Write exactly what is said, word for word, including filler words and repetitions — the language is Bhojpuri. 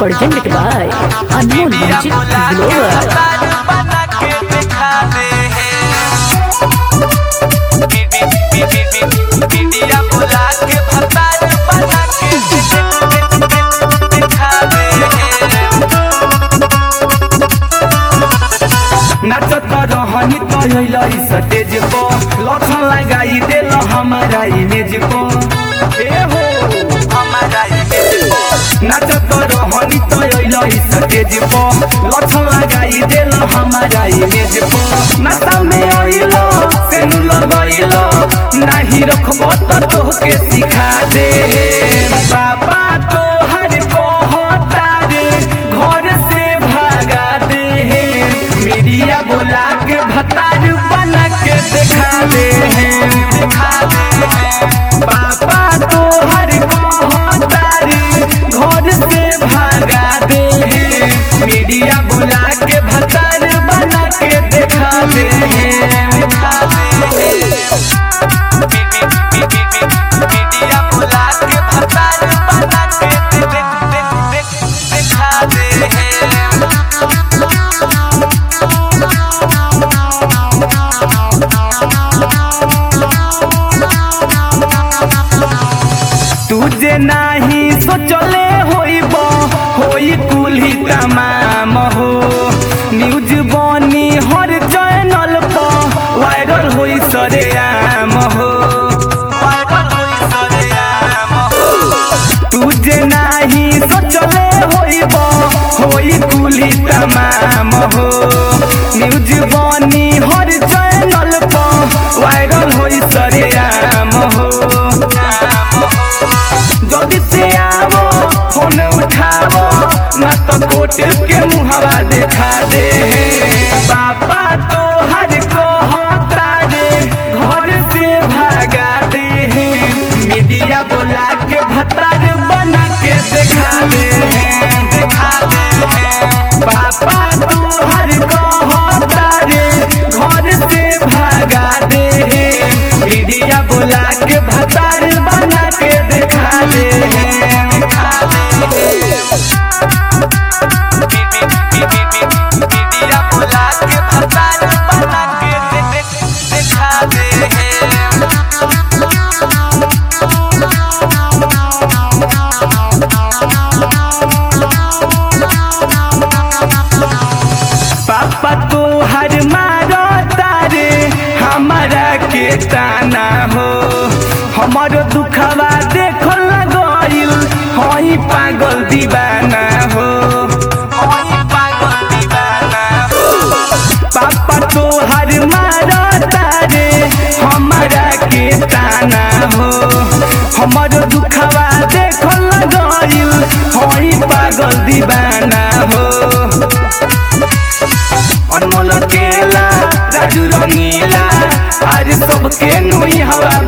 presented by Anmol Music Global. नाचत रहनी तैलाई स्टेज पर लखन लगाई देल हमारा इमेज पर ए हो हमारा इमेज पर नाचत रहनी तैलाई स्टेज पर लखन लगाई देल हमारा इमेज पर नाता में आइलो सेनु लगाइलो नाही रखबो त तोहके सिखा दे बाबा तो हर कहता रे घर से भागा दे मीडिया बोला के भतार बना के दिखा दे दिखा दे पापा तो हर कहतारी घर से भागा दे मीडिया बोला के भतार बना के दिखा दे दिखा दे मीडिया बोला के भतार बना के दिखा दे तुझे नहीं सोचले होइब होई कुली तमाम हो न्यूज बनी हर चैनल पर वायरल होई सरेआम हो वायरल होई सरेआम हो तुझे नहीं सोचले होइब होई कुली तमाम हो न्यूज बनी हर चैनल पर वायरल होई सरेआम हो जल्दी से आओ फोन उठाओ ना तो कोट के मुहावा देखा दे पापा तो हर को होता रे घर से भागा दे मीडिया बोला के भतार बना के दिखा दे दिखा दे पापा तो हर को होता रे घर से भागा दे मीडिया बोला के भतार बना के दिखा दे दिखा दे मीडिया बोला के भतार बना के दिखा दे पापा तो हर मारो तारे हमारा के ताना हो हमारो दुखवा देखो लगइल होई पागल दीवाना हो होई पागल दीवाना हो पापा तो हर मारो तारे हमारा के ताना हो हमारो दुखवा देखो लगइल होई पागल दीवाना हो अनमोल केला राजू रंगीला आज सबके नुई हवा